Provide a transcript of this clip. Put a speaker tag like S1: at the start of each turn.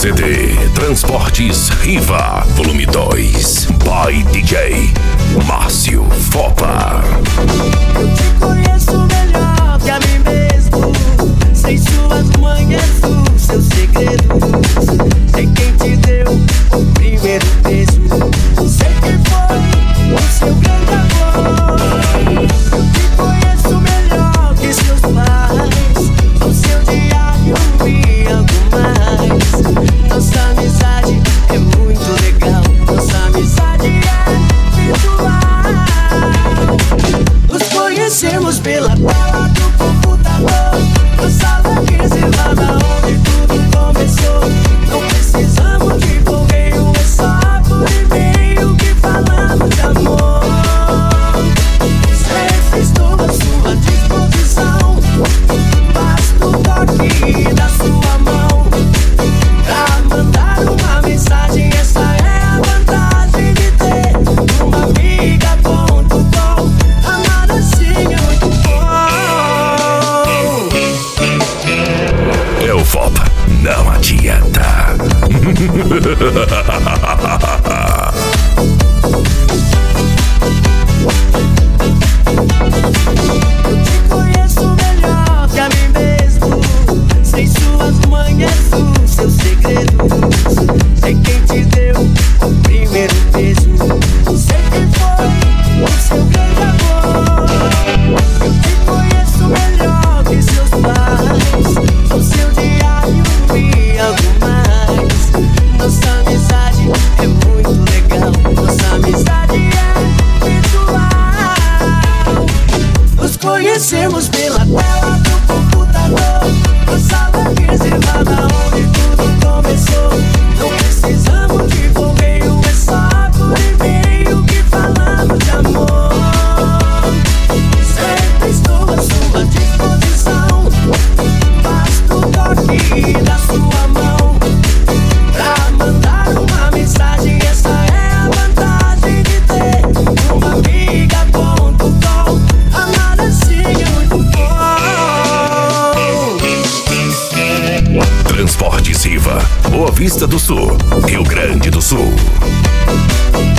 S1: CD Transportes Riva, volume 2, by DJ Márcio Fopa.
S2: Eu te conheço melhor que a mim mesmo. Sei suas manhas, os seus segredos. Sei quem te deu o primeiro beijo. Sei quem foi o seu grande amor. Eu te conheço melhor que seus pais. O seu diário e algo mais. Nossa amizade é muito legal. Nossa amizade é virtual. Nos conhecemos pela tela do computador. Na sala reservada onde tudo começou. Não precisamos de correio, é só por e-mail que falamos de amor. Sempre estou à sua disposição. Basta o toque da sua mão pra mandar uma mensagem. Essa é a vantagem de ter uma amiga.com. Amar assim é muito bom.
S1: É o Fopa, não adianta.
S2: Eu te conheço melhor que a mim mesmo. Sei suas manhas, os seus segredos. Sei quem te deu o primeiro beijo. Sei quem foi o seu grande amor. Eu te conheço melhor que seus pais. O seu diário e algo mais. Nossa amizade é muito legal. Nossa amizade é virtual. Nos conhecemos pela tela do computador. Na sala reservada onde tudo começou. Não precisamos de correio, é só por e-mail que falamos de amor. Sempre estou à sua disposição. Basta o toque da sua mão pra mandar uma mensagem. Essa é a vantagem de ter uma amiga.com. Amar assim é muito bom.
S1: Transportes Riva, Boa Vista do Sul, Rio Grande do Sul.